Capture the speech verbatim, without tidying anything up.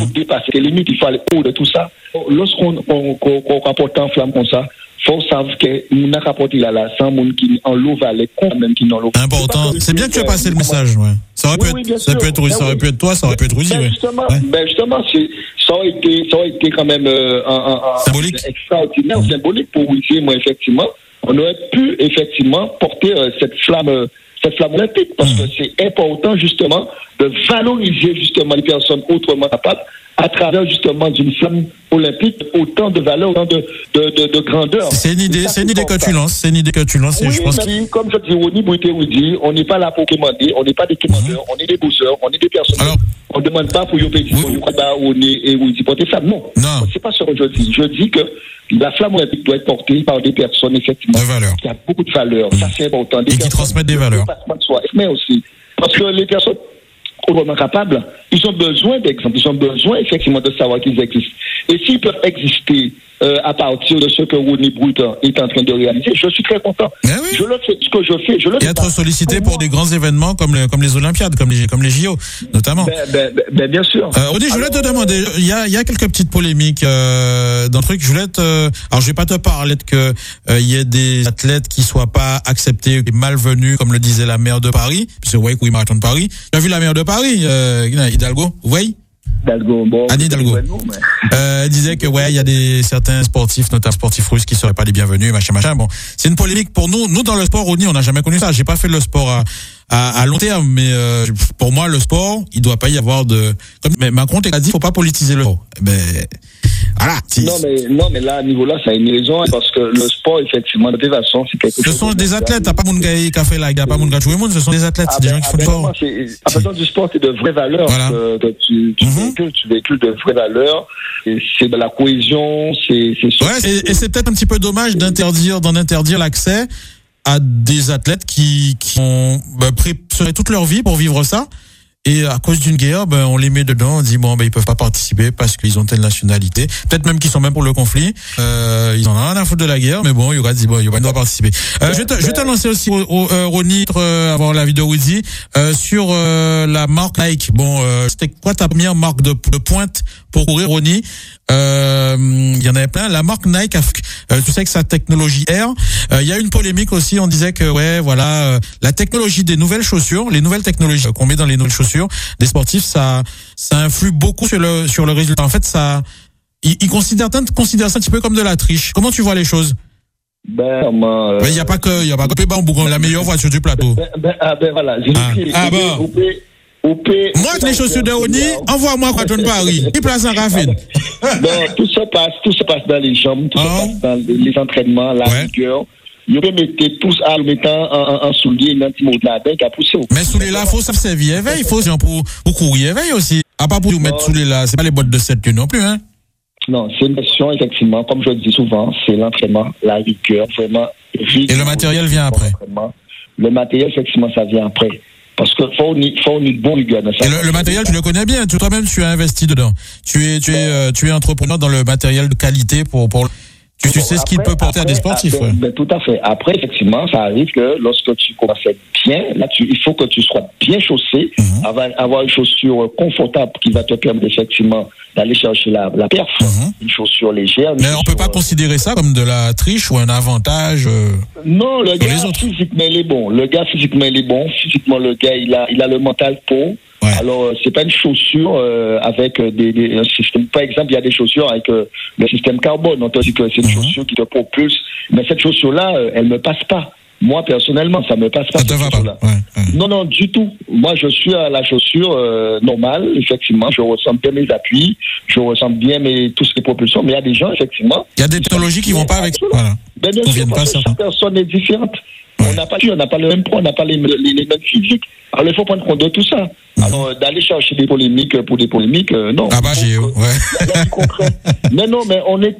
faut dépasser les limites, il faut aller au de tout ça. Lorsqu'on on, on, on rapporte en flamme comme ça, faut savoir que nous n'a rapporté là là sans monde qui en l'eau valait comme même qui dans l'eau. Important. C'est bien que tu as passé le message, ouais. Ça aurait oui, pu être, oui, ça peut être, ça aurait pu être toi, ça aurait pu être Rudy, ben ouais. Justement, ouais. ben justement, c'est, ça aurait été, ça aurait été quand même, euh, un, un, un, symbolique. Extraordinaire, mmh. symbolique pour Rudy, moi, effectivement. On aurait pu, effectivement, porter euh, cette flamme, euh, cette flamme olympique, parce mmh. que c'est important, justement, de valoriser, justement, les personnes autrement capables, à travers justement d'une flamme olympique, autant de valeur, autant de, de, de, de grandeur. C'est une idée, c'est une idée que tu lances, c'est une idée que tu lances, et oui, je pense mais que... comme je dis, Rony Bouité Rudy, on n'est pas là pour commander, on n'est pas des commandeurs, mm-hmm. on est des bosseurs, on est des personnes. Alors, on ne demande pas pour y payer, pour y Rony et Rudy porter flamme. Non. Non. C'est pas ce que je dis. Je dis que la flamme olympique doit être portée par des personnes, effectivement, de valeur. qui a beaucoup de valeur. Mm-hmm. Ça, c'est important. Des et qui transmettent des valeurs. De soi, mais aussi, parce que les personnes autrement capables, ils ont besoin d'exemples, ils ont besoin effectivement de savoir qu'ils existent. Et s'ils peuvent exister euh, à partir de ce que Rony Bruton est en train de réaliser, je suis très content. Oui. Je le fais, ce que je fais, je le fais. Et être sollicité pour, pour des grands événements comme les, comme les Olympiades, comme les, comme les J O, notamment. Ben, ben, ben, ben bien sûr. Euh, Rony, je voulais te demander, il y a, il y a quelques petites polémiques euh, dans le truc. Je voulais te, alors je vais pas te parler de que euh, il y ait des athlètes qui soient pas acceptés, malvenus, comme le disait la maire de Paris, puisque vous voyez oui, marathon de Paris. Tu as vu la maire de Paris, euh, Hidalgo, vous voyez? Hidalgo, bon. Anne Hidalgo. Euh, elle disait que ouais, il y a des certains sportifs, notamment sportifs russes, qui seraient pas les bienvenus, machin, machin. Bon, c'est une polémique pour nous. Nous dans le sport, Rony, on n'a jamais connu ça. J'ai pas fait le sport à à, à long terme, mais euh, pour moi, le sport, il doit pas y avoir de. Comme mais Macron t'a dit, faut pas politiser le sport. Ben voilà. Non mais non mais là à niveau là, ça a une raison parce que le sport effectivement de toute façon, c'est quelque ce chose. Ce sont des athlètes. T'as pas mon gars qui a fait la, pas mon gars tout le monde. Ce sont des athlètes, c'est ah des ben, gens qui font du sport. À partir du sport, c'est de vraies valeurs. Voilà. Que, que tu tu, mm-hmm. véhicules, tu véhicules de vraies valeurs. Et c'est de la cohésion, c'est c'est. Ouais, et, et c'est peut-être un petit peu dommage d'interdire d'en interdire l'accès à des athlètes qui qui ont bah, préparé toute leur vie pour vivre ça. Et à cause d'une guerre, ben on les met dedans, on dit bon ben ils peuvent pas participer parce qu'ils ont telle nationalité. Peut-être même qu'ils sont même pour le conflit. Euh, ils en ont rien à foutre de la guerre, mais bon, Yoga dit bon, Yoga doit participer. Euh, je vais te, je vais te lancer aussi, euh, Rony, euh, avoir la vidéo Woody euh, sur euh, la marque Nike. Bon, euh, c'était quoi ta première marque de, de pointe pour courir, Rony? Euh, il y en avait plein. La marque Nike, euh, tu sais que sa technologie Air. Il euh, y a une polémique aussi. On disait que ouais, voilà, euh, la technologie des nouvelles chaussures, les nouvelles technologies qu'on met dans les nouvelles chaussures des sportifs, ça, ça influe beaucoup sur le sur le résultat. En fait, ça, ils, ils considèrent, considèrent ça un petit peu comme de la triche. Comment tu vois les choses? Ben, moi, il euh... y a pas que, il y a pas que Péban Bougon, la meilleure voiture du plateau. Ben, ben, ah ben voilà. Ah, ah bon. Moi, les chaussures de Rony, envoie-moi quoi, John Paris. Qui place en rafine? Non, tout se passe, tout se passe dans les jambes, tout ah. se passe dans les entraînements, la ouais. rigueur. Vous pouvez mettre tous à le mettre en, en, en soulier, un petit mot de la dingue à pousser. Mais soulier là, faut ça servir éveil, il faut pour, pour courir éveil aussi. À part pour vous mettre soulier là, c'est pas les boîtes de sept non plus, hein? Non, c'est une question, effectivement, comme je le dis souvent, c'est l'entraînement, la rigueur, vraiment. Et le matériel vient après? Le matériel, effectivement, ça vient après. Parce que faut une, faut une bonne rigueur. Et le, le matériel, tu le connais bien. Toi-même, tu as investi dedans. Tu es, tu es, euh, tu es entrepreneur dans le matériel de qualité pour, pour, tu, tu bon, sais ce qu'il peut porter après, à des sportifs. Après, ouais. ben, tout à fait. Après, effectivement, ça arrive que lorsque tu commences à être bien, là, tu, il faut que tu sois bien chaussé, mm-hmm. avoir, avoir une chaussure confortable qui va te permettre effectivement d'aller chercher la, la perf, mm-hmm. une chaussure légère. Une Mais chaussure, on peut pas euh... considérer ça comme de la triche ou un avantage. Euh, non, le gars physiquement il est bon. Le gars physiquement il est bon. Physiquement le gars il a, il a le mental pour. Ouais. Alors c'est pas une chaussure euh, avec des, des un système. Par exemple, il y a des chaussures avec euh, le système carbone. On te dit que c'est une mm-hmm. chaussure qui te propulse. Mais cette chaussure là, euh, elle me passe pas. Moi, personnellement, ça me passe pas. Ça te va pas. Ouais, ouais. Non, non, du tout. Moi, je suis à la chaussure euh, normale, effectivement. Je ressens bien mes appuis, je ressens bien mes tout ce qui est propulsion. Mais il y a des gens, effectivement. Il y a des technologies qui vont pas avec. Voilà. Ben, bien sûr, parce que chaque personne est différente. Ouais. On n'a pas, on n'a pas le même poids, on n'a pas les, les, les mêmes physiques. Alors, il faut prendre compte de tout ça. Mmh. Alors, d'aller chercher des polémiques pour des polémiques, euh, non. Ah bah, j'ai eu, ouais. Mais non, mais on est